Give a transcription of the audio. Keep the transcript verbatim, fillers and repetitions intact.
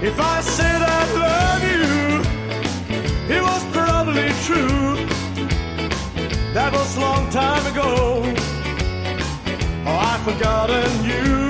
If I said I love you, it was probably true. That was a long time ago. Oh, I've forgotten you.